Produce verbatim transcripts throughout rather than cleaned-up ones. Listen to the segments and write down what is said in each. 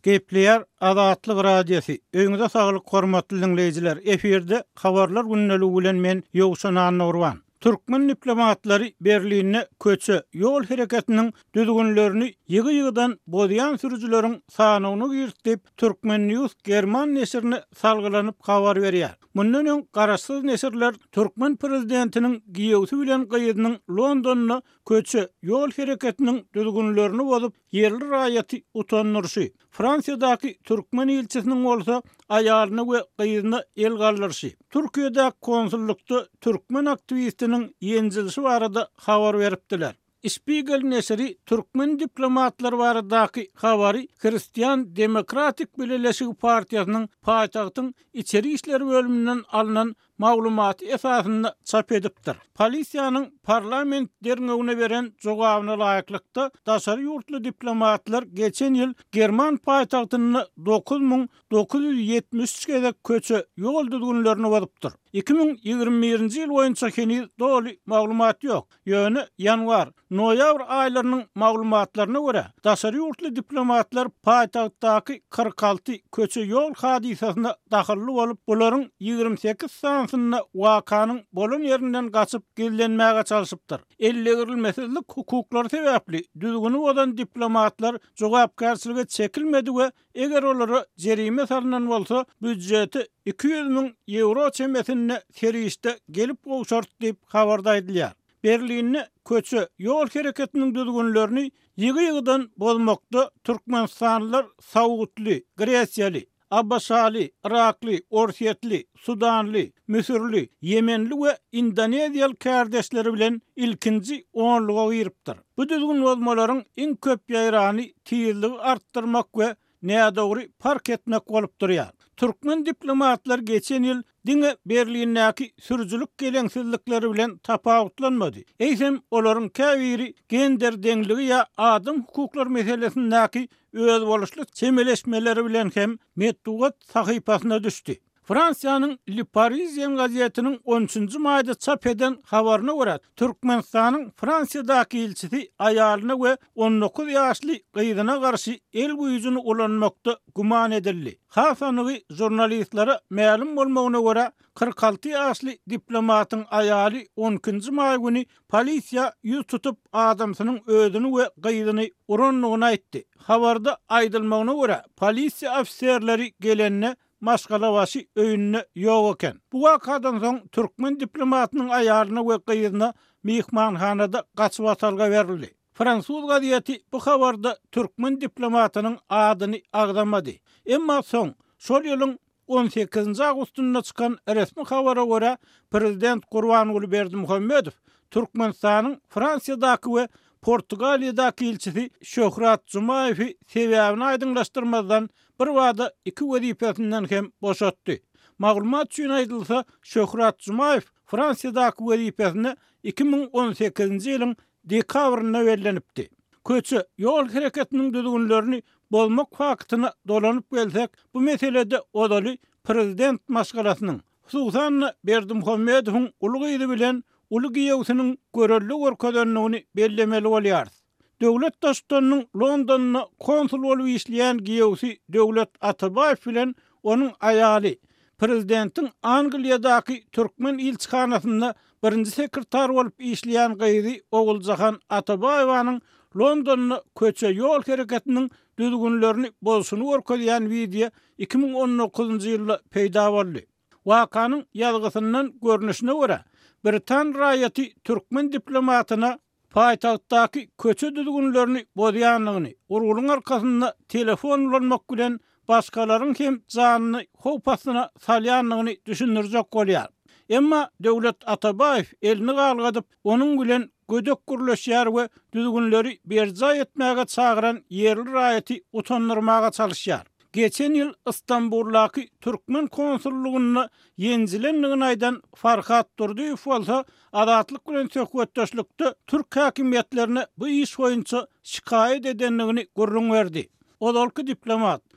Gepleyer Azatlyk Radiosi. Öňüňizde saglyk hormatly dinleýijiler. Eferde habarlar günneligi bilen men Ýowşan Nurwan. Türkmen diplomatlary Berlinne köçe ýol hereketiniň düzgünlerini ýygy-ýygydan bozýan sürüjüleriň sanyny girtip Türkmen News German neşrini salgylanyp habar berýär. Mundan öň garaşsyz neşirler Türkmen prezidentiniň giýewsi bilen gyýydynyň Londonyna köçe ýol hereketiniň düzgünlerini bozup yerli raýaty utanyrşy. Fransiýadaky Türkmen elçisiniň bolsa aýalyny we gyýydyny el galdyrşy. Türkiýede konsullukda Türkmen aktivistiniň ýenjilişi barada habar beripdiler. Spiegel neşri Türkmen diplomatlary baradaky habary Hristiýan Demokratik Birleşigi Partiýasynyň paýtagtyň içeri işleri bölümünden alınan maglumaty esasynda çap edipdir. Polisiýanyň parlament derňegine beren jogabyna laýyklykda daşary ýurtly diplomatlar geçen ýyl German paýtagtyny dokuz miň dokuz ýüz ýetmiş üç gezek köçe ýol düzgünlerini bozupdyr. iki miň ýygrimi birinji ýyl boýunça heniz doly maglumat ýok. Ýöne ýanwar, noýabr aýlarynyň maglumatlaryna görä, daşary ýurtly diplomatlar paýtagtdaky kırk alty köçe ýol hadisasyna dahilli bolup, bularyň ýygrimi sekiz sansyna wakanyň bolan ýerinden gaçyp gellenmäge çalyşypdyr. Ellegirilmezlik hukuklary sebäpli düzgünü bolan diplomatlar jogapkärçiligi çekilmedi we eger olary jerime salynan bolsa büdjeti iki ýüz miň euro çemesine serişde gelip gowşart diýip habarda edilýär. Berlinne köçe ýol hereketiniň düzgünlerini ýygy-ýygydan bozmakda Türkmenistanlylar Sawutly, Gresiýaly, Abbasali, Irakly, Orsiýetli, Sudanly, Misirli, Yemenli we Indoneziýaly kärdeşleri bilen ilkinji onluga giripdir. Bu düzgün bozmalaryň iň köp ýaýrany tiyizligi artdyrmak we nädogry park etmek bolup durýar. Türkmen diplomatlar geçen ýyl diňe Berlinnäki sürüjülük geleňsizlikleri bilen tapawutlanmady. Eýsem olaryň käbiri gender deňligi ýa adam hukuklary meselesindäki öz boluşly çemeleşmeleri bilen hem Meddugat sahypasyna düşdi. Fransiýanyň Le Parisien gazetiniň on üçünji maýda çap eden habaryna görä, Türkmenistanyň Fransiýadaky elçisi aýalyna we on dokuz ýaşly gyýdyna garşy el güýjüni ulanmakda guman edildi. Hasanygy jurnalistlere ma'lum bolmagyna görä, kırk alty ýaşly diplomatyň aýaly on ikinji maý güni polisiýa ýüz tutup adamsynyň özüni we gyýdyny uranlygyny aýtdy. Habarda aýdylmagyna görä, polisiýa ofisiýerleri gelenne maşgala başy öýünne ýok eken. Bu wakadan soň Türkmen diplomatynyň aýalyna we gyýdyna mehmanhanada gaçyp atalga berildi. Fransuz gazeti bu habarda Türkmen diplomatynyň adyny agdamady. Emma soň şol ýylyň on sekizinji agustunda çykan resmi habara görä prezident Gurbanuly Berdimuhammedow Türkmenistanyň Fransiýadaky we Portugaliýadaky elçisi Şöhrat Jumaýewy sebäbini aýdynlaşdyrmadan bir wada iki wezipesinden hem boşatdy. Maglumat üçin aýdylsa, Şöhrat Jumaýew Fransiýadaky wezipesini iki miň on sekizinji ýylyň dekabryna bellenipdi. Köçe ýol hereketiniň düzgünlerini bozmak faktyna dolanyp gelsek, bu meselede odaly prezident maşgalasynyň hususan Berdimuhammedowyň uly bilen uly giýewsiniň görelli görkezlenligini bellemeli bolýar. Döwlet daşdanyň Londonyna konsul bolup işleýän giýewsi Döwlet Atabaýew bilen onuň aýaly prezidentiň Angliýadaky Türkmen elçihanasynda birinji sekretar bolup işleýän gyýdy Oguljahan Atabaýewaň Londonyna köçe ýol hereketiniň düzgünlerini bozuşyny görkezýän video iki miň on dokuzunji ýylda peýda boldy. Wakanyň ýazgysyndan görnüşine görä, Britan raýaty Türkmen diplomatyna paýtagtdaky köçe düzgünlerini bozýanlygyny, urgulyň arkasynda telefon ulanmak bilen başgalaryň hem janyny howpasyna salýanlygyny düşündirjek bolýar. Emma Döwlet Atabaýew elini galgadyp, onuň bilen gödek gürleşýär we düzgünleri berja etmäge çagyran yerli raýaty utandyrmaga çalışýar. Geçen ýyl Istanbuldaky Türkmen konsullugyna ýenjilenligini aýdan Farhat Durduýew bolsa, Azatlyk bilen söhbetdeşlikde Türk häkimetlerine bu iş boýunça şikaýet edenligini gurrun berdi. Odalky diplomat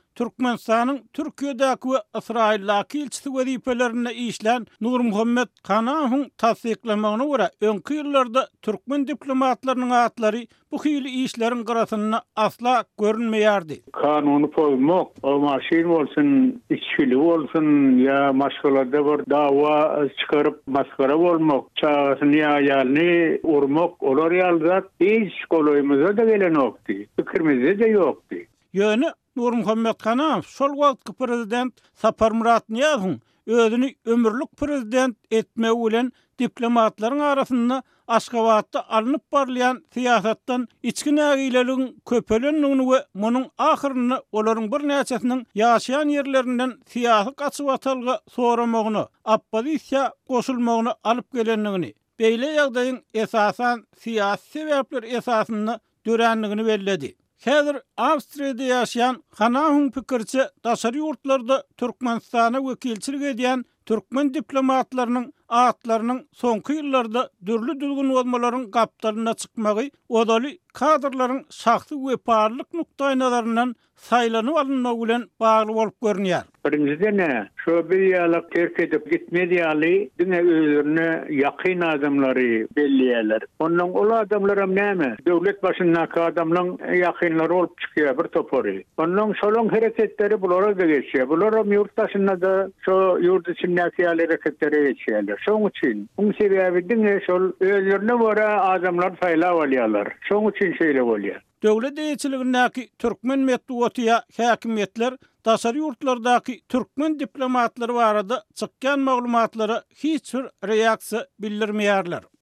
Türkmenistanyň Türkiýedäki we Israildäki ilçisi wezipelerine işlen Nur Muhammed Kanawyň tasdiklamagyna görä öňki ýyllarda türkmen diplomatlarynyň atlary bu hili işleriň garasyna asla görünmeýärdi. Kanuny pozmak, o maşin bolsun, içkili bolsun, ya maşgalada bir dawa çıkarıp maskara bolmak, çağasyny ýalyny urmak, olar ýalzat hiç goloýymyza da gelen okdy. Pikirmizde de ýokdy. Ýöne Nur Muhammed Kanaw şol wagtky prezident Sapar Murat Niýazowyň özüni ömürlük prezident etmegi bilen diplomatlaryň arasynda Aşgabatda alınıp barlayan siýasatdan içki nägileligiň köpelenligini we munyň ahyryny olaryň bir näçesiniň ýaşaýan ýerlerinden siýasy gaçyp atalga soramagyny, oppozisiýa goşulmagyny alyp gelenligini, beýle ýagdaýyň esasan siýasy sebäpler esasyny dörenligini belledi. Häzir Awstriýada ýaşaýan Kanawyň pikirçe daşary ýurtlarda Türkmenistana wekilçilik edýän türkmen diplomatlarynyň atlarynyň soňky ýyllarda dürli düzgün bolmalaryň gapdalyna çykmagy odaly kadrlaryň şahsy weparlyk nukdaý nazaryndan saýlanyp alynmagy bilen bagly bolup görünýär. Birinjide ne? Şo bir ýalyk terk edip gitmedi ýaly, diňe özlerine ýakyn adamlary belliýärler. Ondan ol adamlar hem näme? Döwlet başyndaky adamlaryň ýakynlary bolup çykýar bir topary. Ondan şolaň hereketleri bulara da geçýär. Bular hem ýurtdaşynda da şo ýurt içindäki hereketleri geçýärler. Şoň üçin bu sebäbi diňe şol özlerine wara adamlar saýlap alýarlar. Şoň üçin şeýle bolýar. Döwlet eýetçiligindäki türkmen medeniýetler, häkimetler daşary ýurtlardaky türkmen diplomatlary barada çykkan maglumatlary hiç bir reaksiýa bildirmeýärler.